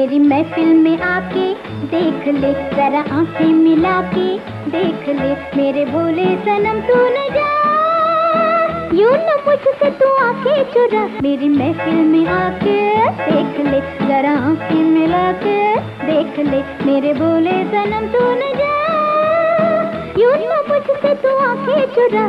मेरी महफिल में आके देख ले, जरा आंखें मिला के देख ले, मेरे भोले सनम तू न जा, यूं न मुझसे तू आंखें चुरा। मेरी महफिल में आके देख ले, जरा आंखें मिला के देख ले, मेरे भोले सनम तू न जा, यूं न मुझसे तू आंखें चुरा।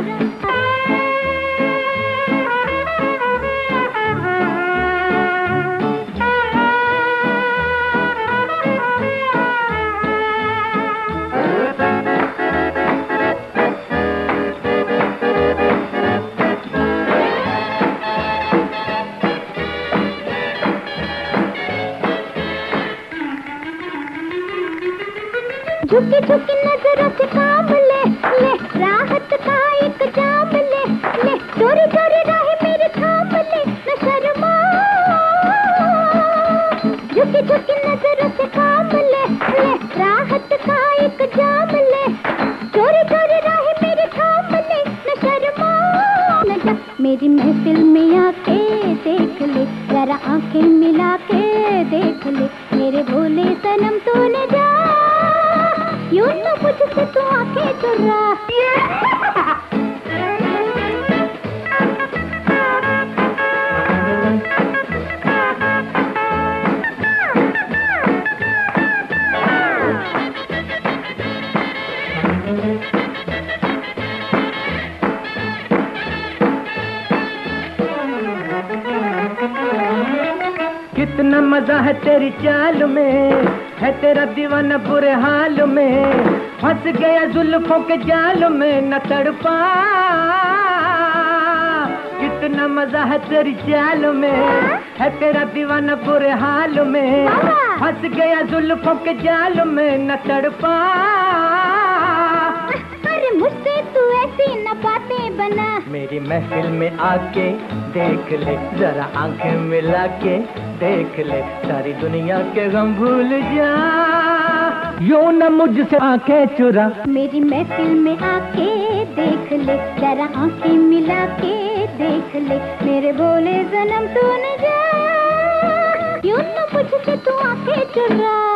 झुकी झुकी नजरों से काम ले ले, राहत का एक जाम ले ले, चोरी चोरी राह मेरे थाम ले, न शर्मा। झुकी झुकी नजरों से काम ले ले, राहत का एक जाम ले, चोरी चोरी राह मेरे थाम ले, न शर्मा न जा। मेरी महफिल में आके देख ले, जरा आंखें मिला के देख ले, मेरे भोले सनम तू न जा, यूं न मुझसे तू आंखें चुरा। कितना मजा है तेरी चाल में, है तेरा दीवाना बुरे हाल में, फंस गया जुल्फों के जाल में न तड़पा। कितना मजा है तेरी चाल में, है तेरा दीवाना बुरे हाल में, फंस गया जुल्फों के जाल में न तड़पा। अरे मुझसे तू ऐसी न बातें बना, मेरी महफिल में आके देख ले, जरा आंखें मिला के देख ले, सारी दुनिया के गम भूल जा, यूं न मुझसे आंखें चुरा। मेरी महफिल में आके देख ले, जरा आंखें मिला के देख ले, मेरे भोले सनम तू न जा, यूं न मुझसे तू आंखें चुरा।